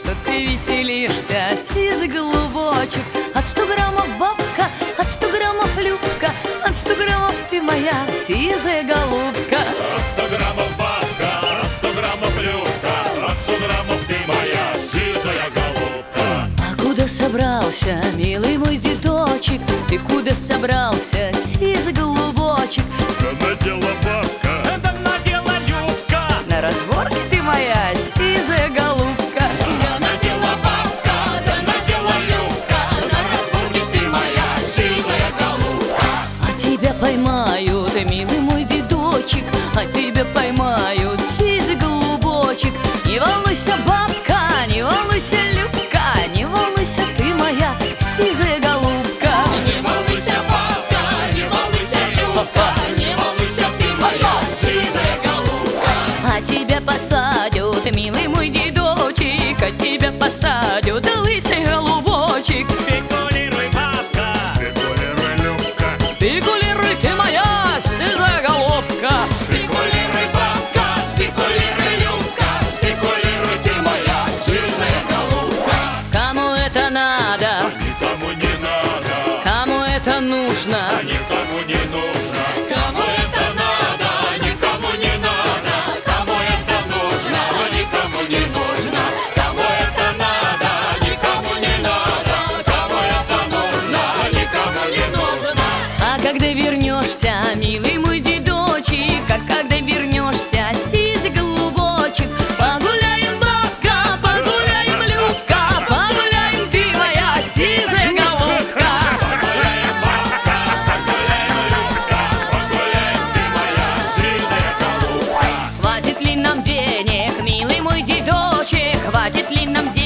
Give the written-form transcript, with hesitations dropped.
что ты веселишься, сизый голубочек. От 100 граммов бабка, от 100 граммов любка, от 100 граммов ты моя сизая голубка. От 100 граммов бабка, от 100 граммов любка, от 100 граммов ты моя сизая голубка. А куда собрался, милый мой дедочек? Ты куда собрался, сизый голубочек? Да надела бабка, да надела любка, На разборке ты моя сизая голубка. да надела бабка, да надела любка, на разборке ты моя сизая голубка. А тебя поймают, милый мой дедочек, а тебя поймают, сизый голубочек. Не волнуйся, бабка, не волнуйся, любка, не волнуйся, ты моя сизая голубка. Не волнуйся, бабка, не волнуйся, любка, не волнуйся, ты моя сизая голубка. А тебя посадят, милый мой дедочек, а тебя посадят, лысый голубочек. Спекулируй, бабка, спекулируй, любка, Спекулируй, ты моя сизая голубка. спекулируй, бабка, спекулируй, любка, спекулируй, ты моя сизая голубка. Кому это надо, Никому не надо, кому это нужно? никому не нужно. Кому это надо, никому не надо. Кому это нужно, никому не нужно. Кому это надо, никому не надо. Кому это нужно, никому не нужно. А когда вернешься, милый мой дедочек, а когда вернешься, сизый голубочек, погуляем, бабка, погуляем, любка, погуляем, ты моя сизая голубка. Погуляем, бабка, погуляем, любка, погуляем, ты моя сизая голубка. Хватит ли нам денег, милый мой дедочек, хватит ли нам